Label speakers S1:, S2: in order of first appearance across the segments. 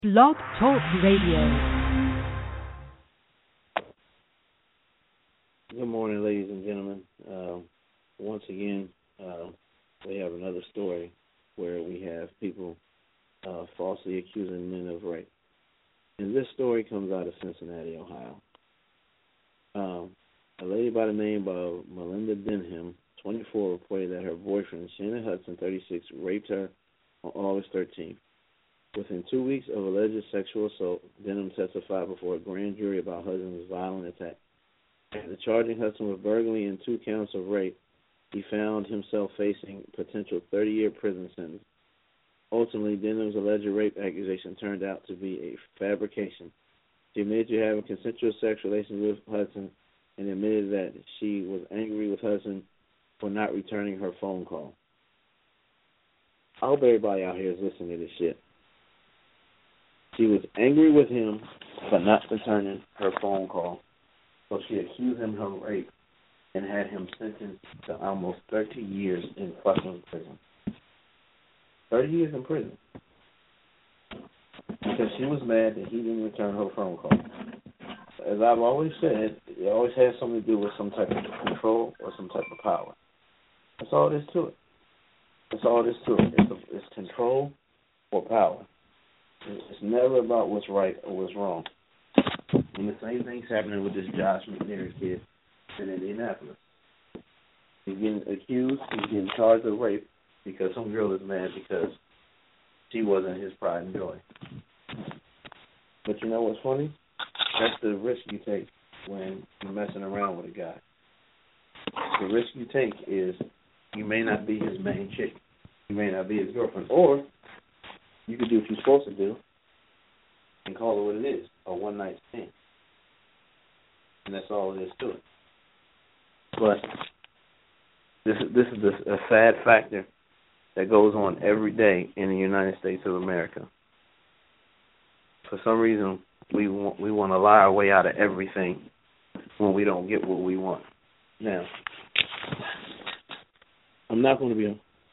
S1: Blog Talk Radio.
S2: Good morning, ladies and gentlemen. Once again, we have another story where we have people falsely accusing men of rape. And this story comes out of Cincinnati, Ohio. A lady by the name of Melinda Denham, 24, reported that her boyfriend, Shannon Hudson, 36, raped her on August 13th. Within 2 weeks of alleged sexual assault, Denham testified before a grand jury about Hudson's violent attack. After charging Hudson with burglary and 2 counts of rape, he found himself facing a potential 30-year prison sentence. Ultimately, Denham's alleged rape accusation turned out to be a fabrication. She admitted to having consensual sex relations with Hudson and admitted that she was angry with Hudson for not returning her phone call. I hope everybody out here is listening to this shit. She was angry with him for not returning her phone call, so she accused him of rape and had him sentenced to almost 30 years in fucking prison. 30 years in prison. Because she was mad that he didn't return her phone call. As I've always said, it always has something to do with some type of control or some type of power. That's all there is to it. That's all there is to it. It's control or power. It's never about what's right or what's wrong. And the same thing's happening with this Josh McNair kid in Indianapolis. He's getting accused, he's getting charged with rape because some girl is mad because she wasn't his pride and joy. But you know what's funny? That's the risk you take when you're messing around with a guy. The risk you take is you may not be his main chick. You may not be his girlfriend. Or you could do what you're supposed to do and call it what it is, a one-night stand. And that's all it is to it. But this is a sad factor that goes on every day in the United States of America. For some reason, we want to lie our way out of everything when we don't get what we want. Now, I'm not going to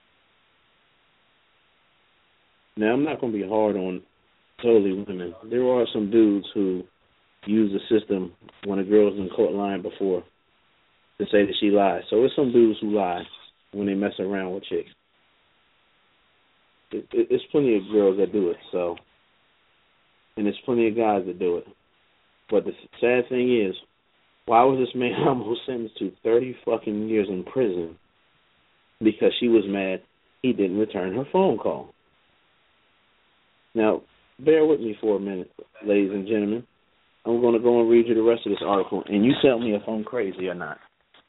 S2: be hard on totally women. There are some dudes who use the system when a girl's in court lying before to say that she lies. So there's some dudes who lie when they mess around with chicks. There's plenty of girls that do it, so, and there's plenty of guys that do it. But the sad thing is, why was this man almost sentenced to 30 fucking years in prison because she was mad he didn't return her phone call? Now, bear with me for a minute, ladies and gentlemen. I'm going to go and read you the rest of this article, and you tell me if I'm crazy or not.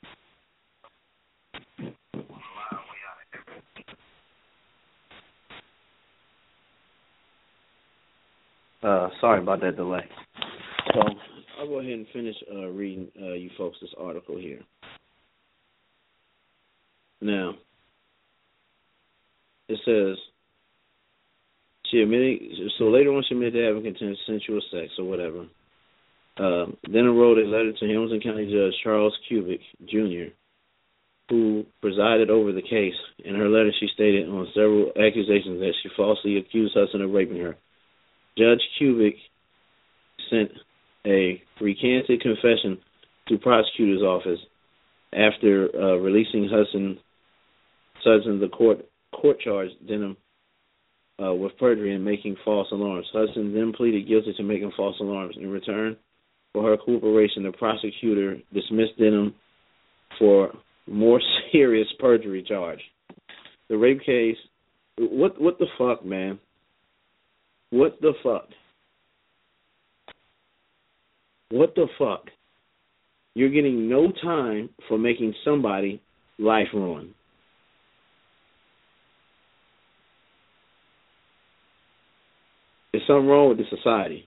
S2: Sorry about that delay. So I'll go ahead and finish reading you folks this article here. Now, it says, she admitted, so later on she admitted to having consensual sex or whatever. Then wrote a letter to Hamilton County Judge Charles Kubik, Jr., who presided over the case. In her letter, she stated on several accusations that she falsely accused Hudson of raping her. Judge Kubik sent a recanted confession to prosecutor's office after releasing Hudson. The court charged Denham with perjury and making false alarms. Hudson then pleaded guilty to making false alarms. In return for her cooperation, the prosecutor dismissed Denham for more serious perjury charge. The rape case, what the fuck, man? What the fuck? What the fuck? You're getting no time for making somebody life ruin. There's something wrong with this society.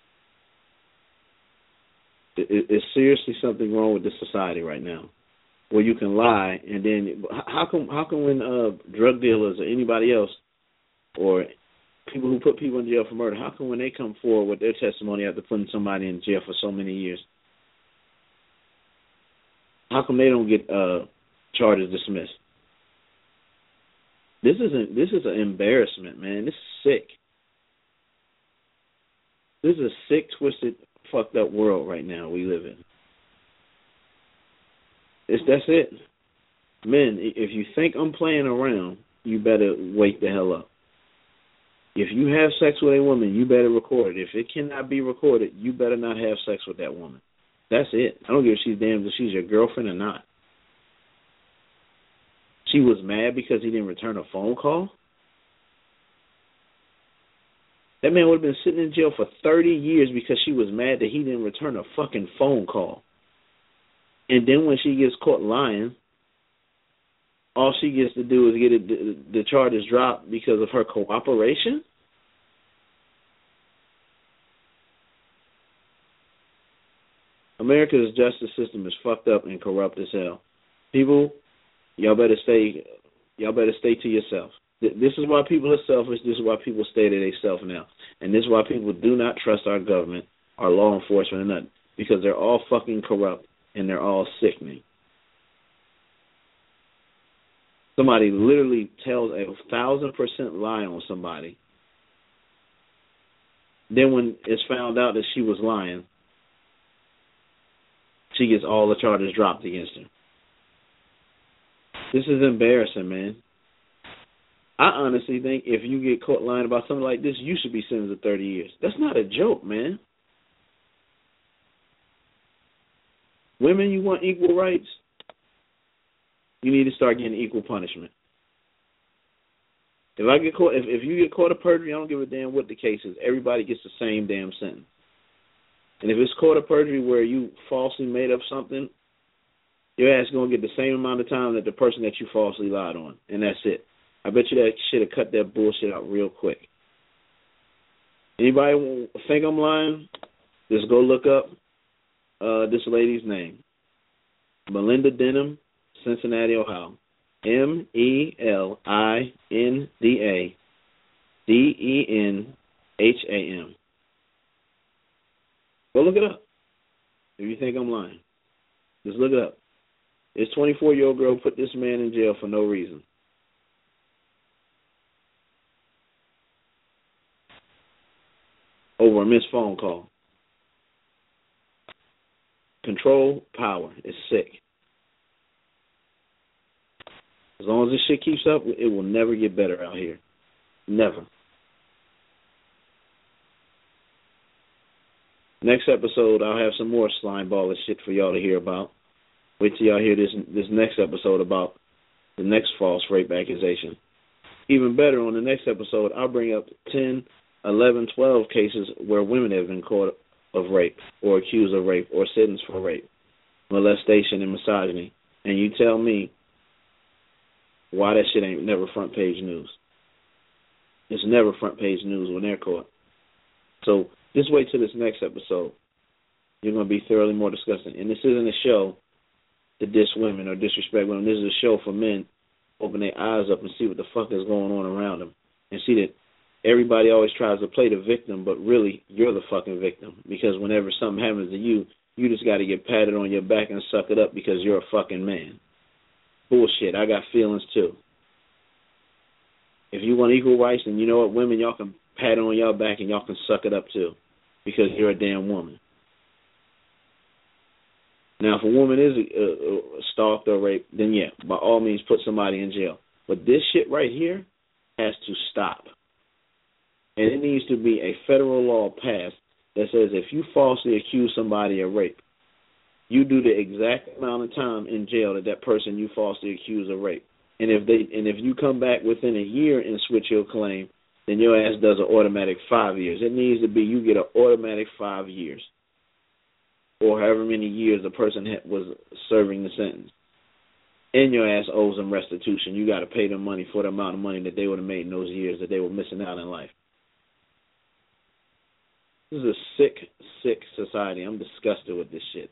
S2: It's seriously something wrong with this society right now, where you can lie and then how come when drug dealers or anybody else or people who put people in jail for murder, how come when they come forward with their testimony after putting somebody in jail for so many years, how come they don't get charges dismissed? This is an embarrassment, man. This is sick. This is a sick, twisted, fucked up world right now we live in. That's it. Men, if you think I'm playing around, you better wake the hell up. If you have sex with a woman, you better record it. If it cannot be recorded, you better not have sex with that woman. That's it. I don't give a she's damned if she's your girlfriend or not. She was mad because he didn't return a phone call? That man would have been sitting in jail for 30 years because she was mad that he didn't return a fucking phone call. And then when she gets caught lying, all she gets to do is get the charges dropped because of her cooperation? America's justice system is fucked up and corrupt as hell. People, y'all better stay to yourself. This is why people are selfish. This is why people stay to themselves now. And this is why people do not trust our government, our law enforcement, or nothing. Because they're all fucking corrupt and they're all sickening. Somebody literally tells a 1,000% lie on somebody. Then when it's found out that she was lying, she gets all the charges dropped against her. This is embarrassing, man. I honestly think if you get caught lying about something like this, you should be sentenced to 30 years. That's not a joke, man. Women, you want equal rights? You need to start getting equal punishment. If you get caught of perjury, I don't give a damn what the case is. Everybody gets the same damn sentence. And if it's caught of perjury where you falsely made up something, your ass going to get the same amount of time that the person that you falsely lied on. And that's it. I bet you that should have cut that bullshit out real quick. Anybody think I'm lying? Just go look up this lady's name. Melinda Denham, Cincinnati, Ohio. MELINDADENHAM. Go look it up if you think I'm lying. Just look it up. This 24-year-old girl put this man in jail for no reason. Over a missed phone call. Control, power. It's sick. As long as this shit keeps up, it will never get better out here. Never. Next episode, I'll have some more slime baller shit for y'all to hear about. Wait till y'all hear this next episode about the next false rape accusation. Even better, on the next episode, I'll bring up 10, 11, 12 cases where women have been caught of rape or accused of rape or sentenced for rape, molestation, and misogyny. And you tell me why that shit ain't never front page news. It's never front page news when they're caught. So just wait till this next episode. You're going to be thoroughly more disgusting. And this isn't a show to diss women or disrespect women. This is a show for men to open their eyes up and see what the fuck is going on around them. And see that everybody always tries to play the victim, but really you're the fucking victim. Because whenever something happens to you, you just got to get patted on your back and suck it up because you're a fucking man. Bullshit. I got feelings too. If you want equal rights, then you know what, women, y'all can pat it on y'all back and y'all can suck it up too because you're a damn woman. Now, if a woman is stalked or raped, then yeah, by all means put somebody in jail. But this shit right here has to stop. And it needs to be a federal law passed that says if you falsely accuse somebody of rape, you do the exact amount of time in jail that person you falsely accused of rape. And if you come back within a year and switch your claim, then your ass does an automatic 5 years. It needs to be you get an automatic 5 years, or however many years the person was serving the sentence. And your ass owes them restitution. You got to pay them money for the amount of money that they would have made in those years that they were missing out in life. This is a sick, sick society. I'm disgusted with this shit.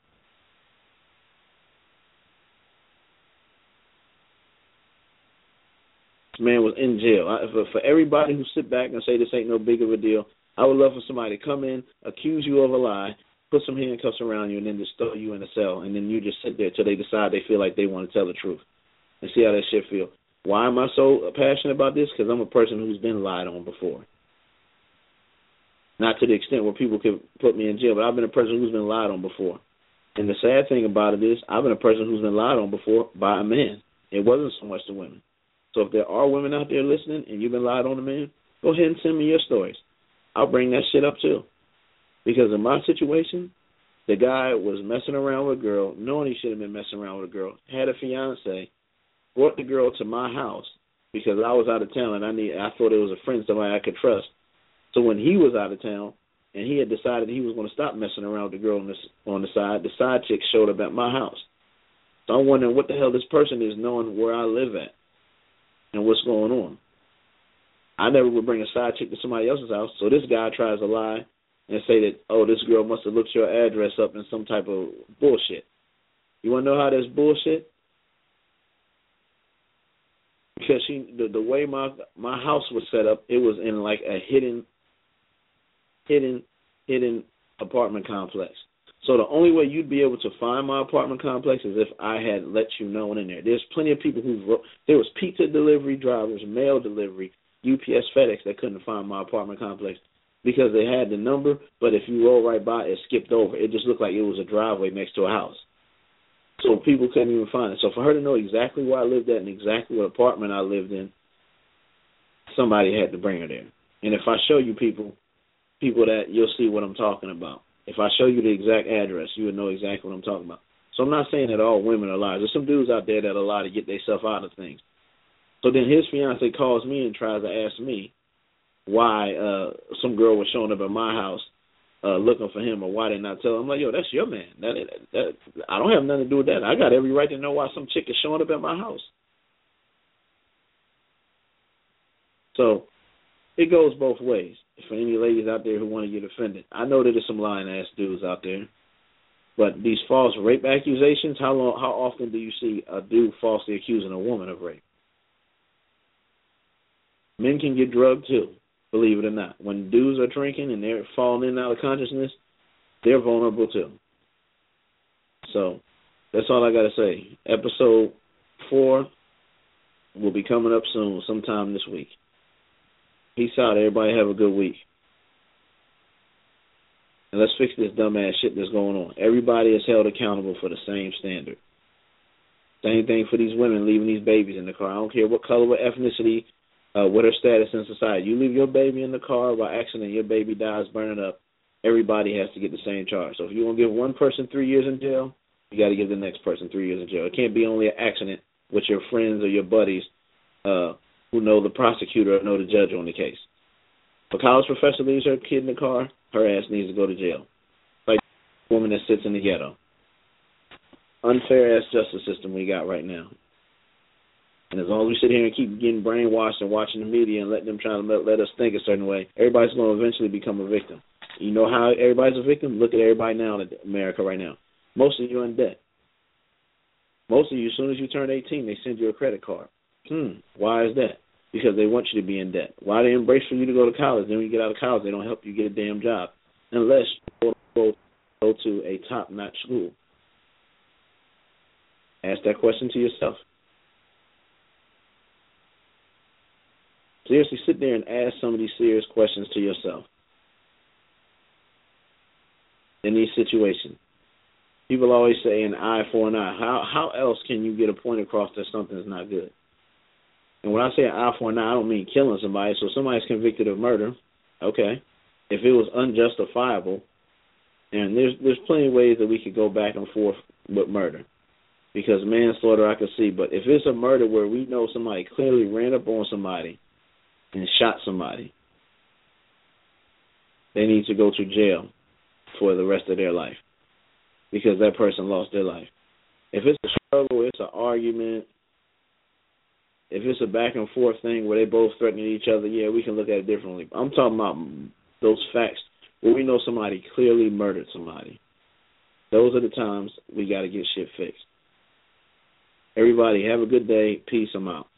S2: This man was in jail. For everybody who sit back and say this ain't no big of a deal, I would love for somebody to come in, accuse you of a lie, put some handcuffs around you, and then just throw you in a cell, and then you just sit there till they decide they feel like they want to tell the truth and see how that shit feel. Why am I so passionate about this? Because I'm a person who's been lied on before. Not to the extent where people could put me in jail, but I've been a person who's been lied on before. And the sad thing about it is I've been a person who's been lied on before by a man. It wasn't so much the women. So if there are women out there listening and you've been lied on a man, go ahead and send me your stories. I'll bring that shit up too. Because in my situation, the guy was messing around with a girl, knowing he should have been messing around with a girl, had a fiance, brought the girl to my house because I was out of town and I thought it was a friend, somebody I could trust. So when he was out of town and he had decided he was going to stop messing around with the girl on the side chick showed up at my house. So I'm wondering what the hell this person is knowing where I live at and what's going on. I never would bring a side chick to somebody else's house, so this guy tries to lie and say that, oh, this girl must have looked your address up in some type of bullshit. You want to know how that's bullshit? Because the way my house was set up, it was in like a hidden apartment complex. So the only way you'd be able to find my apartment complex is if I had let you know in there. There's plenty of people there was pizza delivery drivers, mail delivery, UPS, FedEx that couldn't find my apartment complex because they had the number, but if you roll right by, it skipped over. It just looked like it was a driveway next to a house. So people couldn't even find it. So for her to know exactly where I lived at and exactly what apartment I lived in, somebody had to bring her there. And if I show you people that, you'll see what I'm talking about. If I show you the exact address, you would know exactly what I'm talking about. So I'm not saying that all women are liars. There's some dudes out there that lie to get themselves out of things. So then his fiance calls me and tries to ask me why some girl was showing up at my house looking for him, or why didn't I tell him? I'm like, yo, that's your man. That I don't have nothing to do with that. I got every right to know why some chick is showing up at my house. So it goes both ways. For any ladies out there who want to get offended, I know that there's some lying-ass dudes out there, but these false rape accusations, how often do you see a dude falsely accusing a woman of rape? Men can get drugged too, believe it or not. When dudes are drinking and they're falling in and out of consciousness, they're vulnerable too. So that's all I got to say. Episode 4 will be coming up soon, sometime this week. Peace out, everybody. Have a good week. And let's fix this dumbass shit that's going on. Everybody is held accountable for the same standard. Same thing for these women leaving these babies in the car. I don't care what color, what ethnicity, what her status in society. You leave your baby in the car by accident, your baby dies burning up, everybody has to get the same charge. So if you want to give one person 3 years in jail, you got to give the next person 3 years in jail. It can't be only an accident with your friends or your buddies who know the prosecutor or know the judge on the case. If a college professor leaves her kid in the car, her ass needs to go to jail. Like the woman that sits in the ghetto. Unfair-ass justice system we got right now. And as long as we sit here and keep getting brainwashed and watching the media and letting them try to let us think a certain way, everybody's going to eventually become a victim. You know how everybody's a victim? Look at everybody now in America right now. Most of you are in debt. Most of you, as soon as you turn 18, they send you a credit card. Why is that? Because they want you to be in debt. Why they embrace for you to go to college? Then when you get out of college, they don't help you get a damn job unless you go to a top-notch school. Ask that question to yourself. Seriously, sit there and ask some of these serious questions to yourself in these situations. People always say an eye for an eye. How else can you get a point across that something is not good? And when I say an eye for an eye, I don't mean killing somebody. So somebody's convicted of murder, okay. If it was unjustifiable, and there's plenty of ways that we could go back and forth with murder. Because manslaughter I could see, but if it's a murder where we know somebody clearly ran up on somebody and shot somebody, they need to go to jail for the rest of their life because that person lost their life. If it's a struggle, it's an argument, if it's a back and forth thing where they both threatening each other, yeah, we can look at it differently. I'm talking about those facts where we know somebody clearly murdered somebody. Those are the times we got to get shit fixed. Everybody, have a good day. Peace. I'm out.